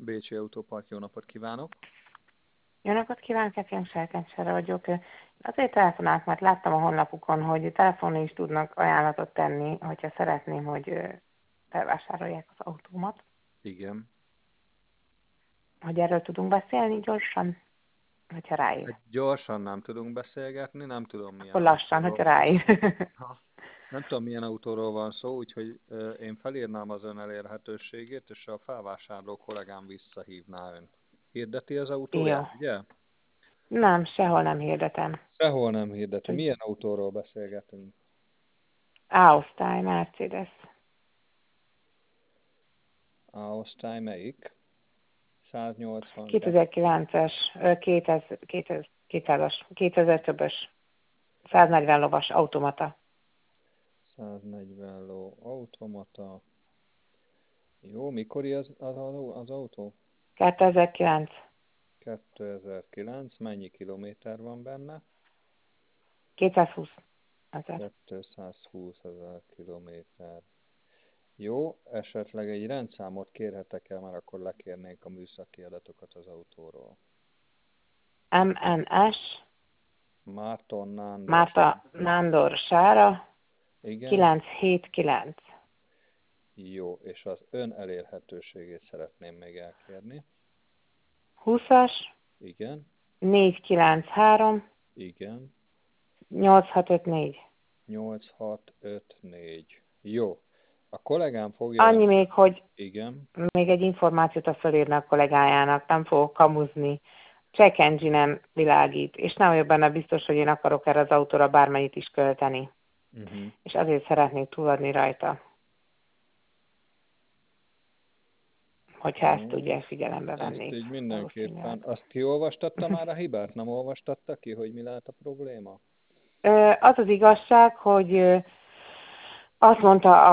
Bécsi Autópark, jó napot kívánok! Jó napot kívánok, Etienne Serkencsere vagyok. Azért telefonálok, mert láttam a honlapukon, hogy telefonon is tudnak ajánlatot tenni, hogyha szeretném, hogy felvásárolják az autómat. Igen. Hogy erről tudunk beszélni gyorsan, hogyha ráír. Hát gyorsan nem tudunk beszélgetni, nem tudom milyen Akkor lassan, autóról. hogyha ráír. Ha. Nem tudom milyen autóról van szó, úgyhogy én felírnám az ön elérhetőségét, és a felvásárló kollégám visszahívná önt. Hirdeti az Jó. autóját, ugye? Nem, sehol nem hirdetem. Sehol nem hirdeti. Milyen autóról beszélgetünk? A-osztály, Mercedes. A-osztály melyik? 182. 2009-es, 2000 többös, 140 lovas automata. 140 ló automata. Jó, mikori az autó? 2009. 2009, mennyi kilométer van benne? 220 000. 220 000 kilométer. Jó, esetleg egy rendszámot kérhetek el, mert akkor lekérnénk a műszaki adatokat az autóról. MNS, Márton Nándor. Márta Nándor Sára, Igen. 979. Jó, és az ön elérhetőségét szeretném még elkérni. 20-as, Igen. 493, Igen. 8654. 8654. Jó. A kollégám fogja Annyi még, hogy Igen. még egy információt a fölírna a kollégájának, nem fogok kamuzni. Check engine-em világít, és nem vagyok benne biztos, hogy én akarok erre az autóra bármennyit is költeni. És azért szeretnék túladni rajta. Hogyha ezt tudják figyelembe venni. Ezt így mindenképpen. Azt kiolvastatta már a hibát? Nem olvastatta ki, hogy mi lehet a probléma? Az az igazság, hogy azt mondta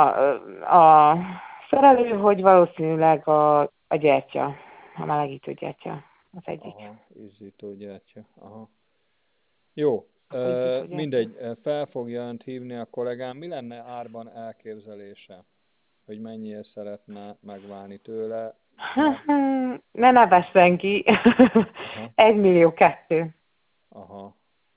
a szerelő, hogy valószínűleg a gyertya, a melegítő gyertya az egyik. Aha, izzító gyertya. Aha. Jó, mindegy, fel fogja önt hívni a kollégám. Mi lenne árban elképzelése? Hogy mennyiért szeretne megválni tőle? Ne nevezzen ki. 1,2 millió. Aha.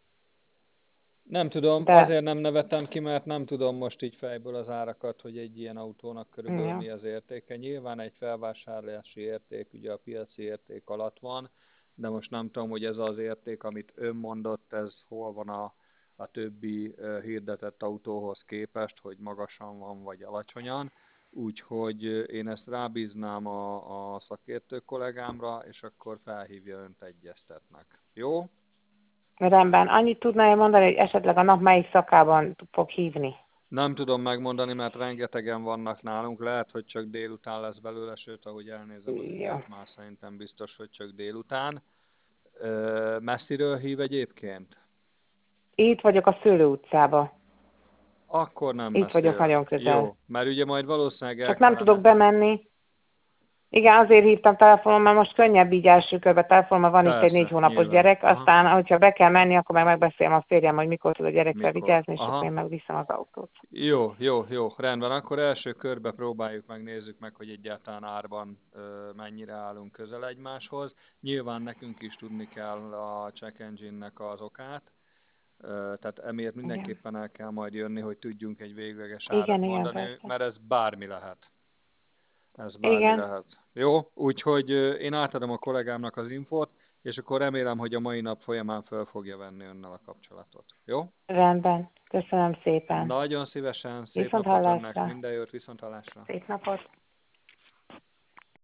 Nem tudom, De azért nem nevetem ki, mert nem tudom most így fejből az árakat, hogy egy ilyen autónak körülbelül ja. mi az értéke. Nyilván egy felvásárlási érték ugye a piaci érték alatt van, de most nem tudom, hogy ez az érték, amit ön mondott, ez hol van a többi hirdetett autóhoz képest, hogy magasan van vagy alacsonyan. Úgyhogy én ezt rábíznám a szakértő kollégámra, és akkor felhívja önt, egyeztetnek. Jó? Rendben. Annyit tudná mondani, hogy esetleg a nap melyik szakában fog hívni? Nem tudom megmondani, mert rengetegen vannak nálunk, lehet, hogy csak délután lesz belőle, sőt, ahogy elnézem az Ja. időt, már szerintem biztos, hogy csak délután. Messziről hív egyébként? Itt vagyok a Szőlő utcában. Akkor nem Itt vagyok messziről. nagyon közel. Jó, mert ugye majd valószínűleg el Csak nem kellene... tudok bemenni. Igen, azért hívtam telefonon, mert most könnyebb így első körbe telefonon, van itt egy 4 hónapos nyilván. gyerek, Aha. aztán, hogyha be kell menni, akkor meg megbeszélem a férjem, hogy mikor tud a gyerekre Mikor? vigyázni, és Aha. akkor én megviszem az autót. Jó, rendben. Akkor első körbe próbáljuk meg, nézzük meg, hogy egyáltalán árban mennyire állunk közel egymáshoz. Nyilván nekünk is tudni kell a check engine-nek az okát, tehát emiatt mindenképpen el kell majd jönni, hogy tudjunk egy végleges árat mondani, Igen, mert ez bármi lehet. Igen. Jó, úgyhogy én átadom a kollégámnak az infót, és akkor remélem, hogy a mai nap folyamán fel fogja venni önnel a kapcsolatot. Jó? Rendben. Köszönöm szépen. Nagyon szívesen, szép Viszont napot önnek, hallásra. minden jót, viszonthallásra. Szép napot.